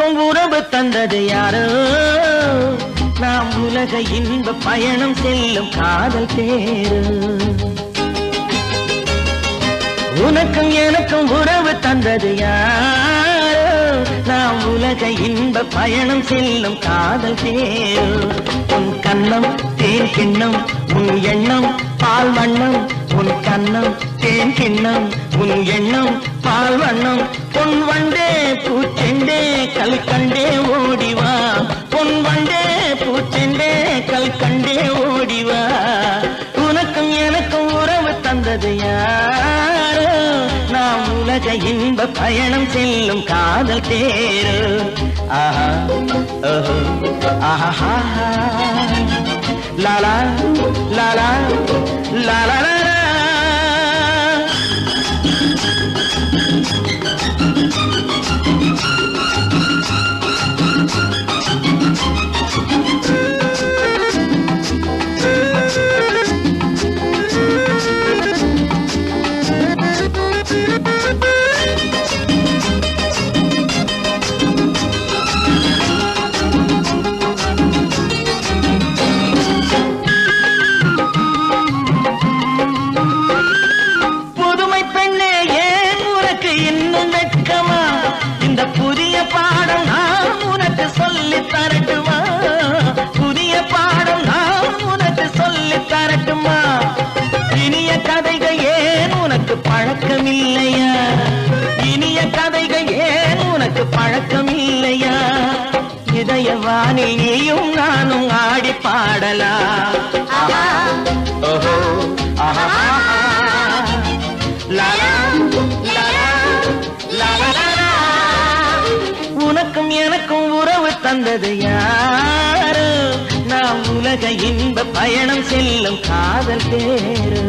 எனக்கும் உறவு தந்தது யாரோ நாம் உலக இன்ப பயணம் செல்லும் காதல் தேரு உனக்கும் எனக்கும் உறவு தந்தது யாரோ நாம் உலக இன்ப பயணம் செல்லும் காதல் தேரு உன் கண்ணம் தேன் கிண்ணம் உன் எண்ணம் பால் வண்ணம் உன் கண்ணம் தேன் கிண்ணம் உன் எண்ணம் பால் வண்ணம் பொன் வண்டே பூச்செண்டே கல்கண்டே ஓடிவா பொன் வண்டே பூச்செண்டே கல்கண்டே ஓடிவா உனக்கும் எனக்கும் உறவு தந்தது யாரோ நாம் உலக இன்ப பயணம் செல்லும் காதல் தேரு ஆஹா ஓஹோ ஆஹா லாலா லாலா லாலா புதிய பாடம் நான் உனக்கு சொல்லி தரட்டுமா புதிய பாடம் நான் உனக்கு சொல்லி தரட்டுமா இனிய கதைகள் ஏன் உனக்கு பழக்கம் இல்லையா இனிய கதைகள் ஏன் உனக்கு பழக்கம் இல்லையா இதயவானில் நீயும் நானும் ஆடி பாடலாம் ஓஹோ ஆஹா லாலா உனக்கும் எனக்கும் உறவு தந்தது யாரு நாம் உலக இன்ப பயணம் செல்லும் காதல் தேரு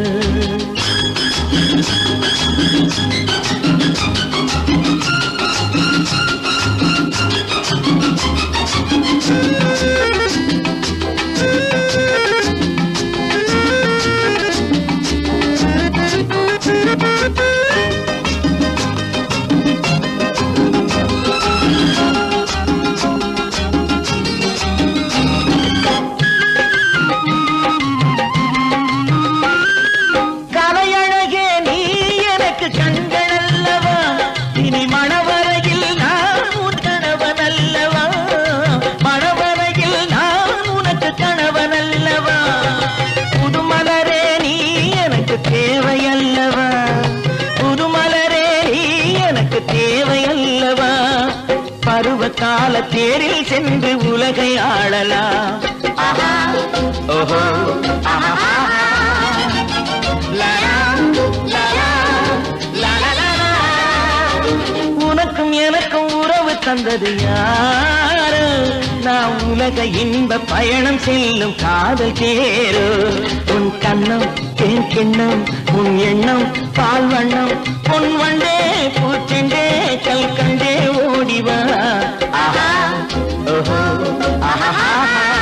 தேவையல்லவா புதுமலரே நீ எனக்கு தேவையல்லவா பருவகால தேரில் சென்று உலகை ஆளலாம் ஓஹோ உனக்கும் எனக்கும் உறவு தந்தது யாரு நாம் உலக இன்ப பயணம் செல்லும் காதல் தேரு உன் கண்ணம் தேன் கிண்ணம் உன் எண்ணம் பால் வண்ணம் பொன் வண்டே பூச்செண்டே கல்கண்டே ஓடிவா ஆஹா ஓஹோ ஆஹா